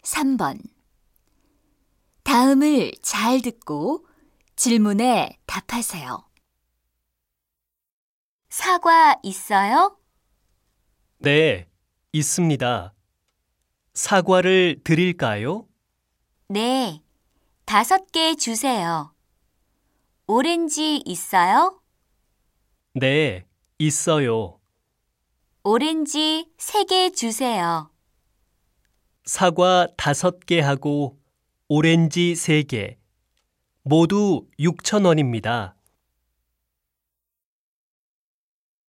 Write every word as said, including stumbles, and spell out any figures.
삼 번. 다음을 잘 듣고 질문에 답하세요. 사과 있어요? 네, 있습니다. 사과를 드릴까요? 네, 다섯 개 주세요. 오렌지 있어요? 네, 있어요. 오렌지 세 개 주세요. 사과 다섯 개 하고 오렌지 세 개, 모두 육천 원입니다.